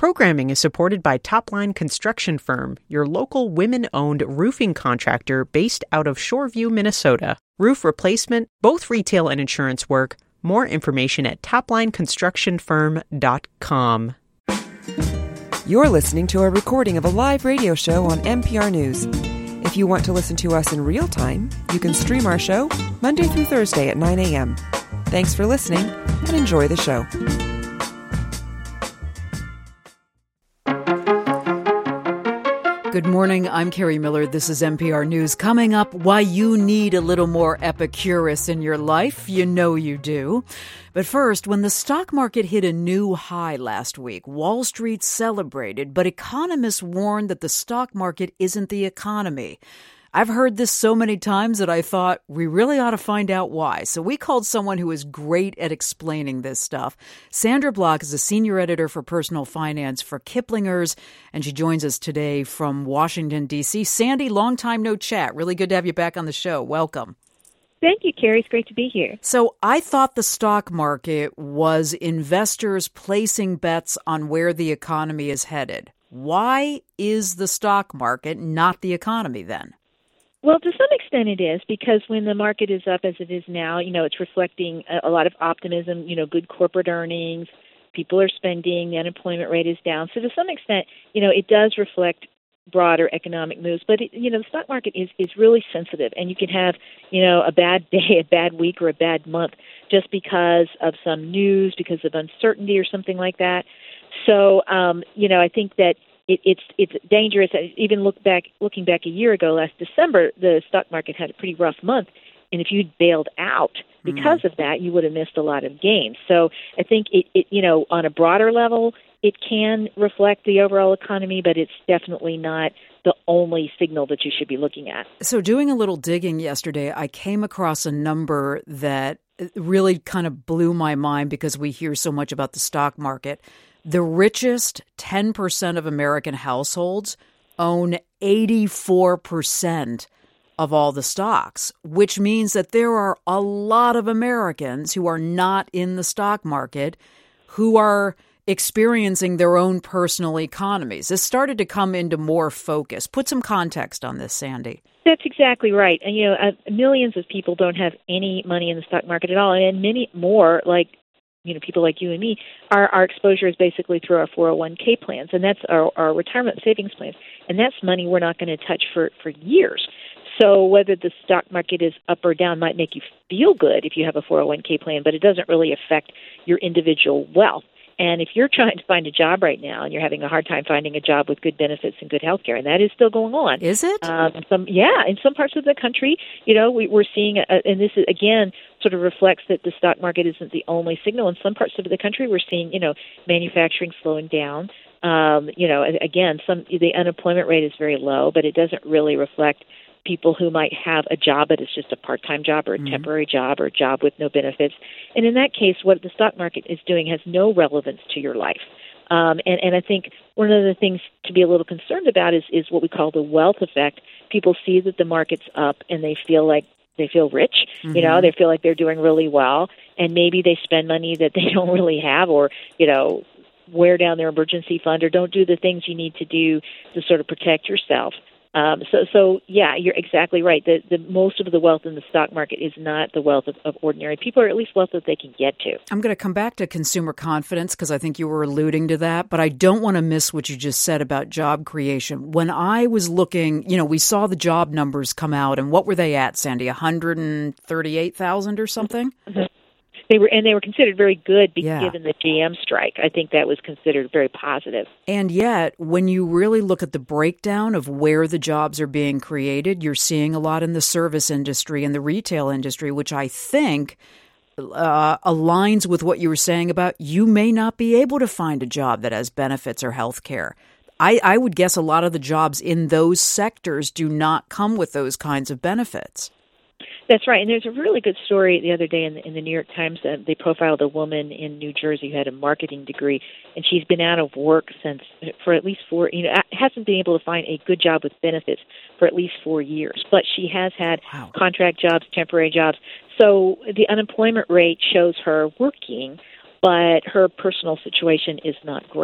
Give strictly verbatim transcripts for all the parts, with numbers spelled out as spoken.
Programming is supported by Topline Construction Firm, your local women-owned roofing contractor based out of Shoreview, Minnesota. Roof replacement, both retail and insurance work. More information at topline construction firm dot com. You're listening to a recording of a live radio show on N P R News. If you want to listen to us in real time, you can stream our show Monday through Thursday at nine a.m. Thanks for listening and enjoy the show. Good morning, I'm Carrie Miller. This is N P R News. Coming up, why you need a little more Epicurus in your life. You know you do. But first, when the stock market hit a new high last week, Wall Street celebrated, but economists warned that the stock market isn't the economy. I've heard this so many times that I thought we really ought to find out why. So we called someone who is great at explaining this stuff. Sandra Block is a senior editor for personal finance for Kiplinger's, and she joins us today from Washington, D C. Sandy, long time no chat. Really good to have you back on the show. Welcome. Thank you, Carrie. It's great to be here. So I thought the stock market was investors placing bets on where the economy is headed. Why is the stock market not the economy then? Well, to some extent it is, because when the market is up as it is now, you know, it's reflecting a, a lot of optimism, you know, good corporate earnings, people are spending, the unemployment rate is down. So to some extent, you know, it does reflect broader economic moves. But, it, you know, the stock market is, is really sensitive, and you can have, you know, a bad day, a bad week, or a bad month just because of some news, because of uncertainty or something like that. So, um, you know, I think that It, it's it's dangerous. Even look back, looking back a year ago, last December, the stock market had a pretty rough month, and if you'd bailed out because mm. of that, you would have missed a lot of gains. So I think it, it, you know, on a broader level, it can reflect the overall economy, but it's definitely not the only signal that you should be looking at. So doing a little digging yesterday, I came across a number that really kind of blew my mind because we hear so much about the stock market. The richest ten percent of American households own eighty-four percent of all the stocks, which means that there are a lot of Americans who are not in the stock market who are experiencing their own personal economies. This started to come into more focus. Put some context on this, Sandy. That's exactly right. And, you know, uh, millions of people don't have any money in the stock market at all, and many more, like you know, people like you and me, our, our exposure is basically through our four oh one k plans, and that's our, our retirement savings plans. And that's money we're not going to touch for, for years. So whether the stock market is up or down might make you feel good if you have a four oh one k plan, but it doesn't really affect your individual wealth. And if you're trying to find a job right now and you're having a hard time finding a job with good benefits and good health care, and that is still going on. Is it? Um, some, yeah, in some parts of the country, you know, we, we're seeing, a, and this is, again, sort of reflects that the stock market isn't the only signal. In some parts of the country, we're seeing, you know, manufacturing slowing down. Um, you know, again, some the unemployment rate is very low, but it doesn't really reflect people who might have a job but it's just a part-time job or a mm-hmm. temporary job or a job with no benefits. And in that case, what the stock market is doing has no relevance to your life. Um, and, and I think one of the things to be a little concerned about is, is what we call the wealth effect. People see that the market's up and they feel like they feel rich, mm-hmm. you know, they feel like they're doing really well, and maybe they spend money that they don't really have, or, you know, wear down their emergency fund, or don't do the things you need to do to sort of protect yourself. Um, so, so yeah, you're exactly right. The, the most of the wealth in the stock market is not the wealth of, of ordinary people, or at least wealth that they can get to. I'm going to come back to consumer confidence because I think you were alluding to that, but I don't want to miss what you just said about job creation. When I was looking, you know, we saw the job numbers come out, and what were they at, Sandy? one hundred thirty-eight thousand or something? Mm-hmm. They were, and they were considered very good because, yeah. given the G M strike. I think that was considered very positive. And yet, when you really look at the breakdown of where the jobs are being created, you're seeing a lot in the service industry and the retail industry, which I think uh, aligns with what you were saying about you may not be able to find a job that has benefits or health care. I, I would guess a lot of the jobs in those sectors do not come with those kinds of benefits. That's right. And there's a really good story the other day in the, in the New York Times. Uh, they profiled a woman in New Jersey who had a marketing degree, and she's been out of work since for at least four, you know, hasn't been able to find a good job with benefits for at least four years. But she has had wow. contract jobs, temporary jobs. So the unemployment rate shows her working, but her personal situation is not great.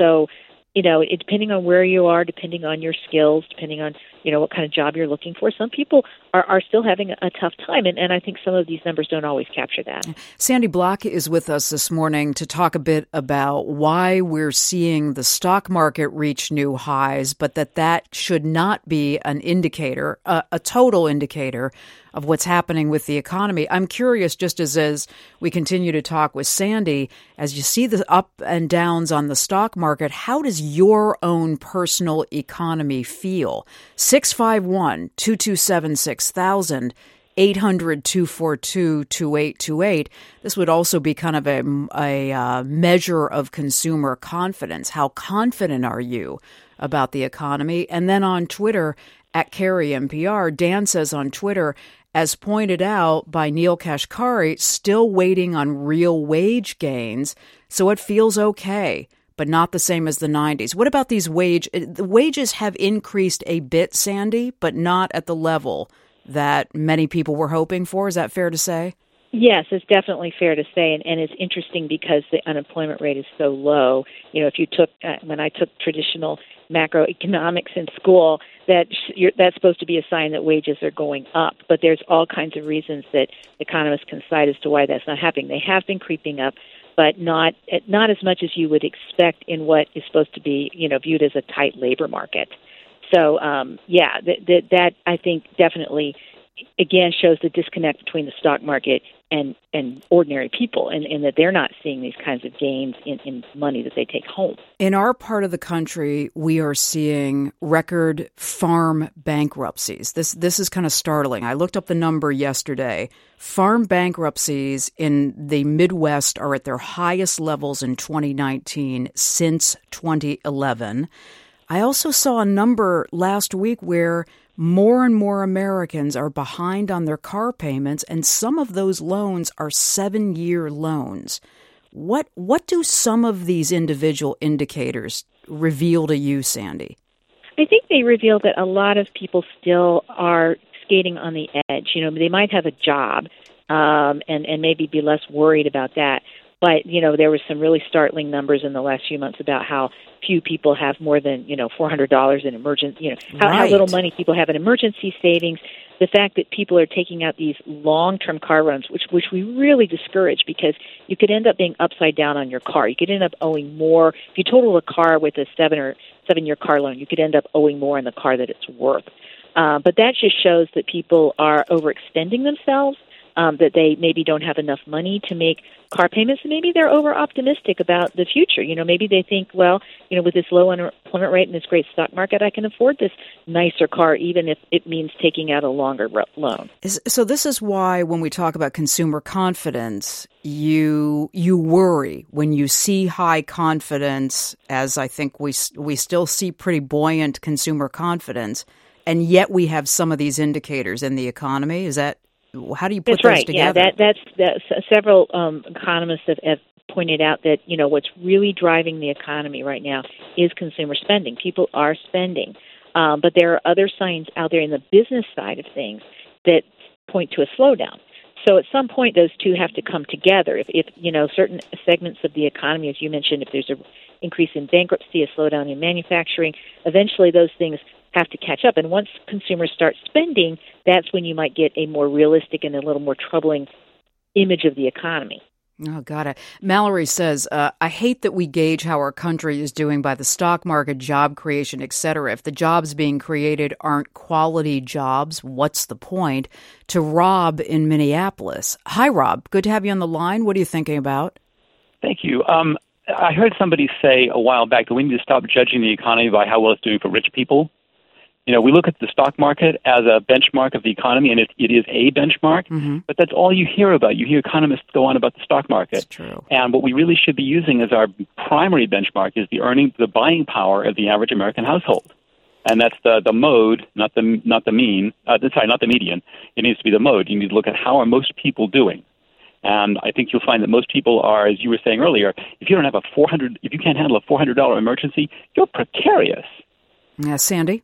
so, you know, it, depending on where you are, depending on your skills, depending on, you know, what kind of job you're looking for, some people are, are still having a, a tough time. And, and I think some of these numbers don't always capture that. Sandy Block is with us this morning to talk a bit about why we're seeing the stock market reach new highs, but that that should not be an indicator, a, a total indicator of what's happening with the economy. I'm curious, just as, as we continue to talk with Sandy, as you see the up and downs on the stock market, how does your own personal economy feel? six five one, two two seven, six thousand, eight hundred, two four two, two eight two eight. This would also be kind of a, a uh, measure of consumer confidence. How confident are you about the economy? And then on Twitter, at Carrie N P R, Dan says on Twitter, as pointed out by Neil Kashkari, still waiting on real wage gains, so it feels okay, but not the same as the nineties. What about these wage? The wages have increased a bit, Sandy, but not at the level that many people were hoping for. Is that fair to say? Yes, it's definitely fair to say, and, and it's interesting because the unemployment rate is so low. You know, if you took, uh, when I took traditional macroeconomics in school, that you're, that's supposed to be a sign that wages are going up. But there's all kinds of reasons that economists can cite as to why that's not happening. They have been creeping up, but not not as much as you would expect in what is supposed to be, you know, viewed as a tight labor market. So, um, yeah, that, that, that I think definitely, again, shows the disconnect between the stock market and, and ordinary people, and, and that they're not seeing these kinds of gains in, in money that they take home. In our part of the country, we are seeing record farm bankruptcies. This this is kind of startling. I looked up the number yesterday. Farm bankruptcies in the Midwest are at their highest levels in twenty nineteen since twenty eleven. I also saw a number last week where more and more Americans are behind on their car payments, and some of those loans are seven-year loans. What what do some of these individual indicators reveal to you, Sandy? I think they reveal that a lot of people still are skating on the edge. You know, they might have a job um, and, and maybe be less worried about that. But, you know, there were some really startling numbers in the last few months about how few people have more than, you know, four hundred dollars in emergency, you know, how, right. how little money people have in emergency savings. The fact that people are taking out these long-term car loans, which which we really discourage, because you could end up being upside down on your car. You could end up owing more. If you total a car with a seven or seven-year car loan, you could end up owing more on the car that it's worth. Uh, but that just shows that people are overextending themselves. Um, that they maybe don't have enough money to make car payments, and maybe they're over-optimistic about the future. You know, maybe they think, well, you know, with this low unemployment rate and this great stock market, I can afford this nicer car, even if it means taking out a longer loan. So this is why when we talk about consumer confidence, you you worry when you see high confidence, as I think we we still see pretty buoyant consumer confidence, and yet we have some of these indicators in the economy. Is that How do you put that's those right. together? Yeah, that, that's, that's several um, economists have, have pointed out that, you know, what's really driving the economy right now is consumer spending. People are spending, um, but there are other signs out there in the business side of things that point to a slowdown. So at some point, those two have to come together. If, if you know, certain segments of the economy, as you mentioned, if there's an increase in bankruptcy, a slowdown in manufacturing, eventually those things have to catch up. And once consumers start spending, that's when you might get a more realistic and a little more troubling image of the economy. Oh, got it. Mallory says, uh, I hate that we gauge how our country is doing by the stock market, job creation, et cetera. If the jobs being created aren't quality jobs, what's the point? To Rob in Minneapolis. Hi, Rob. Good to have you on the line. What are you thinking about? Thank you. Um, I heard somebody say a while back that we need to stop judging the economy by how well it's doing for rich people. You know, we look at the stock market as a benchmark of the economy, and it, it is a benchmark, mm-hmm. but that's all you hear about. You hear economists go on about the stock market. That's true. And what we really should be using as our primary benchmark is the earning, the buying power of the average American household. And that's the, the mode, not the not the mean, uh, sorry, not the median. It needs to be the mode. You need to look at how are most people doing. And I think you'll find that most people are, as you were saying earlier, if you don't have a four hundred, if you can't handle a four hundred dollars emergency, you're precarious. Yeah, Sandy?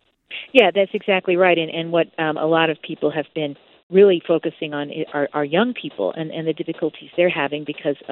Yeah, that's exactly right. And, and what um, a lot of people have been really focusing on are, are young people and, and the difficulties they're having because of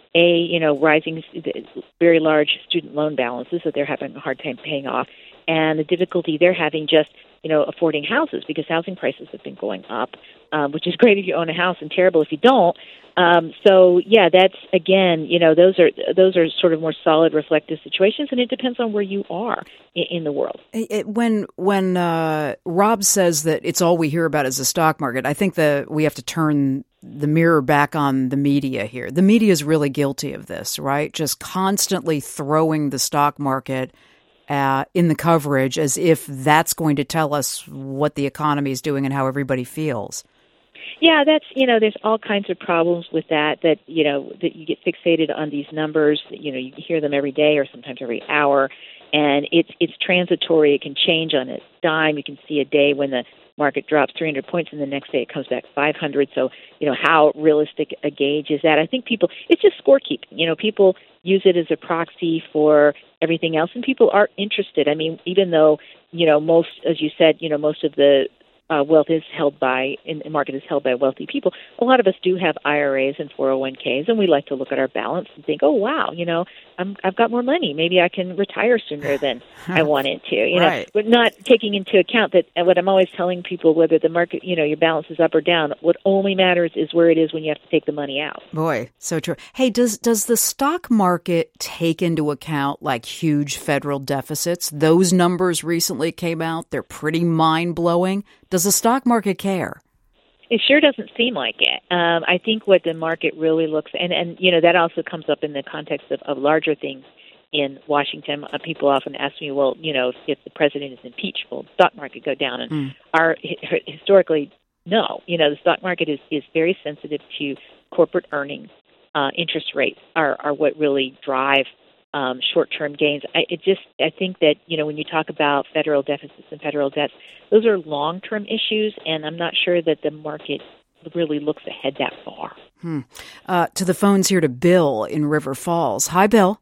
A, you know, rising very large student loan balances that they're having a hard time paying off, and the difficulty they're having just, you know, affording houses because housing prices have been going up, um, which is great if you own a house and terrible if you don't. Um, so, yeah, that's, again, you know, those are those are sort of more solid reflective situations, and it depends on where you are in, in the world. It, when when uh, Rob says that it's all we hear about is the stock market, I think that we have to turn the mirror back on the media here. The media is really guilty of this, right? Just constantly throwing the stock market Uh, in the coverage as if that's going to tell us what the economy is doing and how everybody feels. Yeah, that's, you know, there's all kinds of problems with that, that, you know, that you get fixated on these numbers, you know, you hear them every day or sometimes every hour, and it's it's transitory. It can change on a dime. You can see a day when the market drops three hundred points and the next day it comes back five hundred. So, you know, how realistic a gauge is that? I think people, it's just scorekeeping. You know, people use it as a proxy for everything else, and people are interested. I mean, even though, you know, most, as you said, you know, most of the uh, wealth is held by, in the market is held by wealthy people, a lot of us do have I R As and four oh one k's, and we like to look at our balance and think, oh, wow, you know, I'm, I've got more money. Maybe I can retire sooner than I wanted to, you know, right. But not taking into account that what I'm always telling people, whether the market, you know, your balance is up or down, what only matters is where it is when you have to take the money out. Boy, so true. Hey, does does the stock market take into account like huge federal deficits? Those numbers recently came out. They're pretty mind-blowing. Does the stock market care? It sure doesn't seem like it. Um, I think what the market really looks, and, and you know, that also comes up in the context of, of larger things in Washington. Uh, people often ask me, well, you know, if, if the president is impeached, will the stock market go down? And Mm. our historically, no. You know, the stock market is, is very sensitive to corporate earnings. Uh, interest rates are, are what really drive um, short-term gains. I, it just, I think that, you know, when you talk about federal deficits and federal debts, those are long-term issues, and I'm not sure that the market really looks ahead that far. Hmm. Uh, to the phones here to Bill in River Falls. Hi, Bill.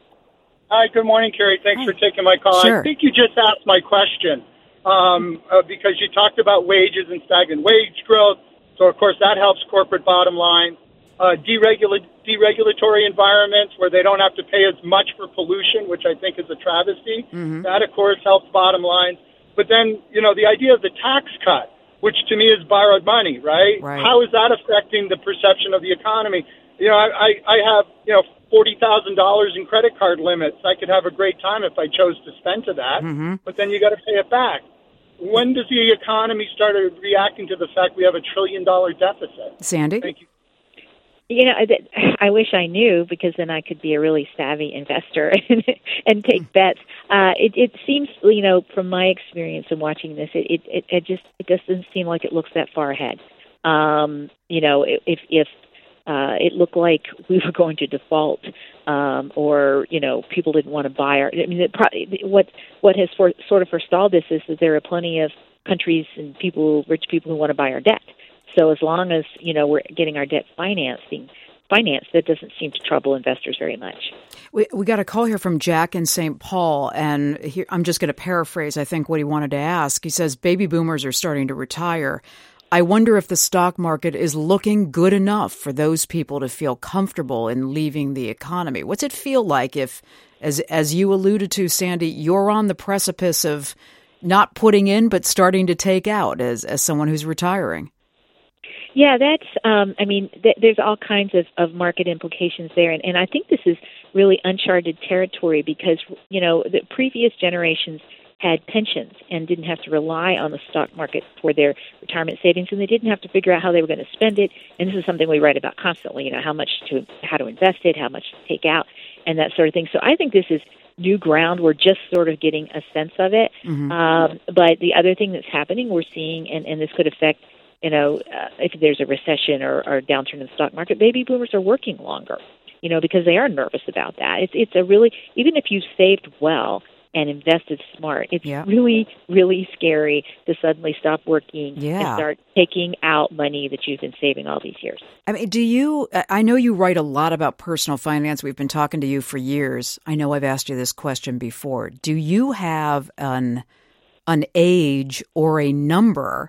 Hi, good morning, Carrie. Thanks for taking my call. Sure. I think you just asked my question um, uh, because you talked about wages and stagnant wage growth. So, of course, that helps corporate bottom line. Uh, deregula- deregulatory environments where they don't have to pay as much for pollution, which I think is a travesty. Mm-hmm. That, of course, helps bottom line. But then, you know, the idea of the tax cut, which to me is borrowed money, right? Right. How is that affecting the perception of the economy? You know, I, I have, you know, forty thousand dollars in credit card limits. I could have a great time if I chose to spend to that, Mm-hmm. but then you got to pay it back. When does the economy start reacting to the fact we have a trillion dollar deficit? Sandy? Thank you. You know, I, I wish I knew, because then I could be a really savvy investor and, and take bets. Uh, it, it seems, you know, from my experience in watching this, it, it, it just it just doesn't seem like it looks that far ahead. Um, you know, if if uh, it looked like we were going to default, um, or you know, people didn't want to buy our. I mean, it probably, what what has for, sort of forestalled this is that there are plenty of countries and people, rich people, who want to buy our debt. So as long as, you know, we're getting our debt financing financed, that doesn't seem to trouble investors very much. We we got a call here from Jack in Saint Paul, and here, I'm just going to paraphrase, I think, what he wanted to ask. He says, baby boomers are starting to retire. I wonder if the stock market is looking good enough for those people to feel comfortable in leaving the economy. What's it feel like if, as as you alluded to, Sandy, you're on the precipice of not putting in but starting to take out as, as someone who's retiring? Yeah, that's, um, I mean, th- there's all kinds of, of market implications there. And, and I think this is really uncharted territory because, you know, the previous generations had pensions and didn't have to rely on the stock market for their retirement savings, and they didn't have to figure out how they were going to spend it. And this is something we write about constantly, you know, how much to, how to invest it, how much to take out, and that sort of thing. So I think this is new ground. We're just sort of getting a sense of it. Mm-hmm. Um, but the other thing that's happening, we're seeing, and, and this could affect, you know, uh, if there's a recession or, or a downturn in the stock market, baby boomers are working longer, you know, because they are nervous about that. It's it's a really, even if you saved well and invested smart, it's yeah. really, really scary to suddenly stop working yeah. and start taking out money that you've been saving all these years. I mean, do you, I know you write a lot about personal finance. We've been talking to you for years. I know I've asked you this question before. Do you have an an age or a number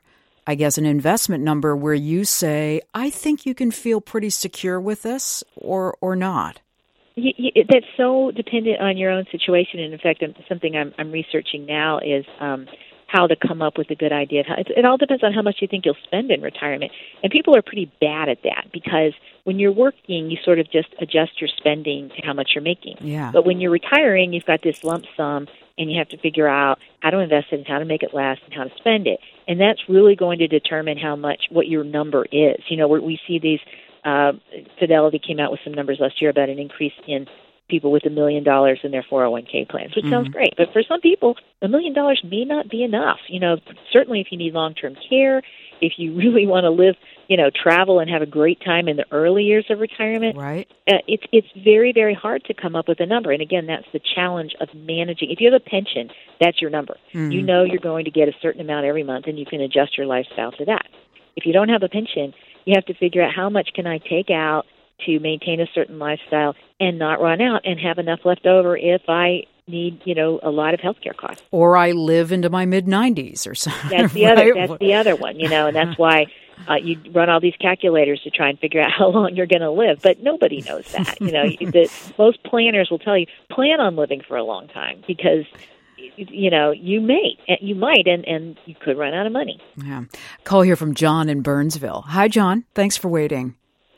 I guess, an investment number where you say, I think you can feel pretty secure with this or or not? Y- y- that's so dependent on your own situation. And in fact, something I'm, I'm researching now is um, how to come up with a good idea. Of how, it, it all depends on how much you think you'll spend in retirement. And people are pretty bad at that because when you're working, you sort of just adjust your spending to how much you're making. Yeah. But when you're retiring, you've got this lump sum, and you have to figure out how to invest it and how to make it last and how to spend it. And that's really going to determine how much, what your number is. You know, we see these, uh, Fidelity came out with some numbers last year about an increase in people with a million dollars in their four oh one k plans, which mm-hmm. sounds great. But for some people, a million dollars may not be enough. You know, certainly if you need long-term care, if you really want to live, you know, travel and have a great time in the early years of retirement, right? Uh, it's it's very, very hard to come up with a number. And again, that's the challenge of managing. If you have a pension, that's your number. Mm-hmm. You know you're going to get a certain amount every month, and you can adjust your lifestyle to that. If you don't have a pension, you have to figure out how much can I take out to maintain a certain lifestyle and not run out and have enough left over if I need, you know, a lot of healthcare costs. Or I live into my mid nineties or something. That's the right? other. That's the other one, you know, and that's why uh, you run all these calculators to try and figure out how long you're going to live. But nobody knows that. You know, the, most planners will tell you plan on living for a long time because, you know, you may, you might, and, and you could run out of money. Yeah. Call here from John in Burnsville. Hi, John. Thanks for waiting.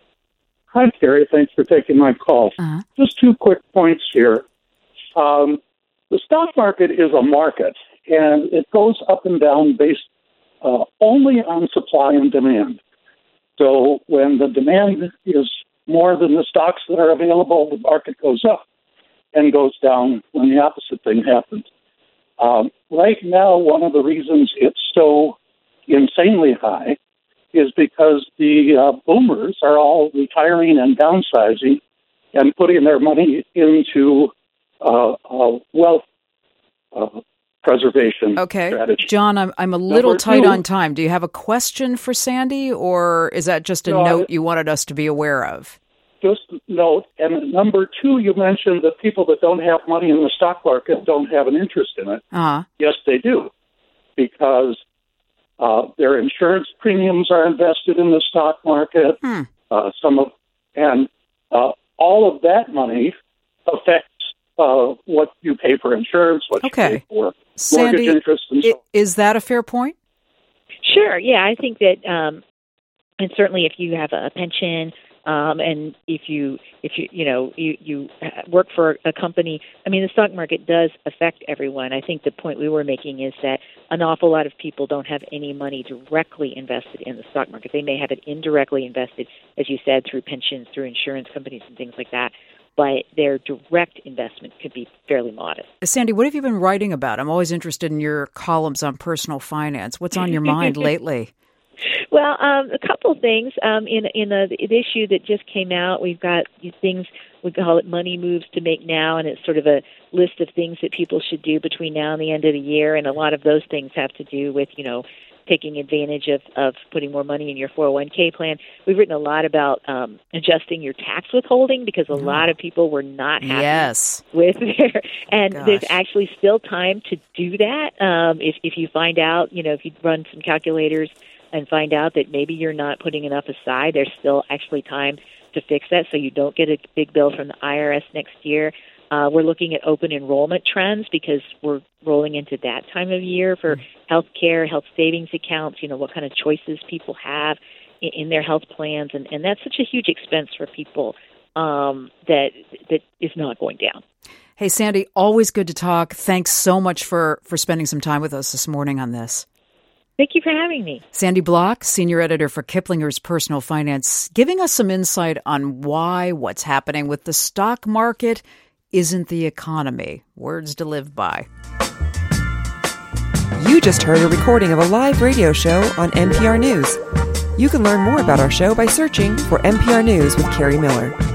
Hi, Carrie. Thanks for taking my call. Uh-huh. Just two quick points here. Um, the stock market is a market, and it goes up and down based uh, only on supply and demand. So when the demand is more than the stocks that are available, the market goes up and goes down when the opposite thing happens. Um, right now, one of the reasons it's so insanely high is because the uh, boomers are all retiring and downsizing and putting their money into uh, uh, wealth uh, preservation okay. strategy. John, I'm I'm a little Number tight two, on time. Do you have a question for Sandy, or is that just a no, note you wanted us to be aware of? Just note. And number two, you mentioned that people that don't have money in the stock market don't have an interest in it. Uh-huh. Yes, they do, because Uh, their insurance premiums are invested in the stock market. Hmm. Uh, some of, and uh, all of that money affects uh, what you pay for insurance, what okay. you pay for Sandy, mortgage interest, and so on. Is that a fair point? Sure. Yeah, I think that, um, and certainly if you have a pension. Um, and if you, if you, you know, you, you work for a company, I mean, the stock market does affect everyone. I think the point we were making is that an awful lot of people don't have any money directly invested in the stock market. They may have it indirectly invested, as you said, through pensions, through insurance companies and things like that. But their direct investment could be fairly modest. Sandy, what have you been writing about? I'm always interested in your columns on personal finance. What's on your mind lately? Well, um, a couple of things. Um, in in a, the issue that just came out, we've got these things, we call it money moves to make now, and it's sort of a list of things that people should do between now and the end of the year, and a lot of those things have to do with, you know, taking advantage of, of putting more money in your four oh one k plan. We've written a lot about um, adjusting your tax withholding because a oh. lot of people were not happy yes. with their, and Gosh. There's actually still time to do that. Um, if, if you find out, you know, if you run some calculators and find out that maybe you're not putting enough aside, there's still actually time to fix that so you don't get a big bill from the I R S next year. Uh, we're looking at open enrollment trends because we're rolling into that time of year for health care, health savings accounts, you know, what kind of choices people have in, in their health plans. And, and that's such a huge expense for people um, that that is not going down. Hey, Sandy, always good to talk. Thanks so much for, for spending some time with us this morning on this. Thank you for having me. Sandy Block, senior editor for Kiplinger's Personal Finance, giving us some insight on why what's happening with the stock market isn't the economy. Words to live by. You just heard a recording of a live radio show on N P R News. You can learn more about our show by searching for N P R News with Carrie Miller.